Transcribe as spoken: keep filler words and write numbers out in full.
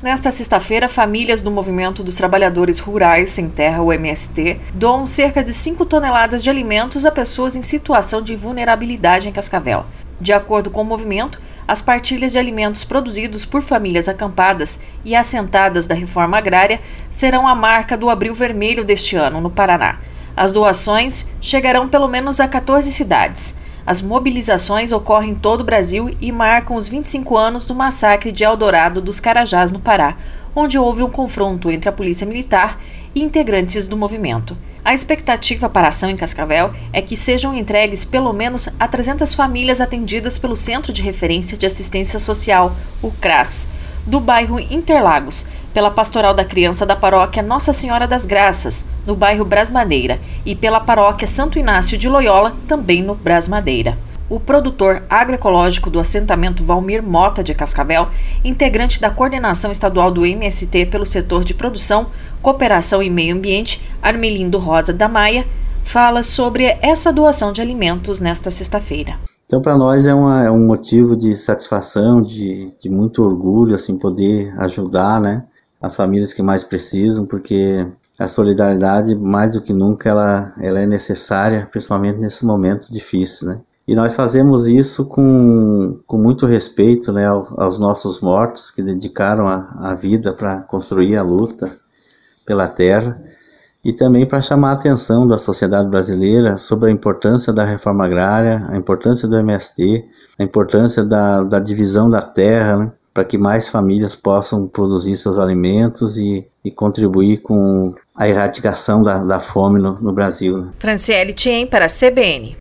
Nesta sexta-feira, famílias do Movimento dos Trabalhadores Rurais Sem Terra, o M S T, doam cerca de cinco toneladas de alimentos a pessoas em situação de vulnerabilidade em Cascavel. De acordo com o movimento, as partilhas de alimentos produzidos por famílias acampadas e assentadas da reforma agrária serão a marca do Abril Vermelho deste ano, no Paraná. As doações chegarão pelo menos a quatorze cidades. As mobilizações ocorrem em todo o Brasil e marcam os vinte e cinco anos do massacre de Eldorado dos Carajás, no Pará, onde houve um confronto entre a polícia militar e integrantes do movimento. A expectativa para a ação em Cascavel é que sejam entregues pelo menos a trezentas famílias atendidas pelo Centro de Referência de Assistência Social, o CRAS, do bairro Interlagos, pela Pastoral da Criança da Paróquia Nossa Senhora das Graças, no bairro Brasmadeira, e pela Paróquia Santo Inácio de Loyola, também no Brasmadeira. O produtor agroecológico do assentamento Valmir Mota de Cascavel, integrante da coordenação estadual do M S T pelo setor de produção, cooperação e meio ambiente, Armelindo Rosa da Maia, fala sobre essa doação de alimentos nesta sexta-feira. Então, para nós é, uma, é um motivo de satisfação, de, de muito orgulho, assim, poder ajudar, né, as famílias que mais precisam, porque a solidariedade, mais do que nunca, ela, ela é necessária, principalmente nesse momento difícil, né. E nós fazemos isso com, com muito respeito, né, aos, aos nossos mortos que dedicaram a, a vida para construir a luta pela terra, e também para chamar a atenção da sociedade brasileira sobre a importância da reforma agrária, a importância do M S T, a importância da, da divisão da terra, né, para que mais famílias possam produzir seus alimentos e, e contribuir com a erradicação da, da fome no, no Brasil. Franciele Tien para a C B N.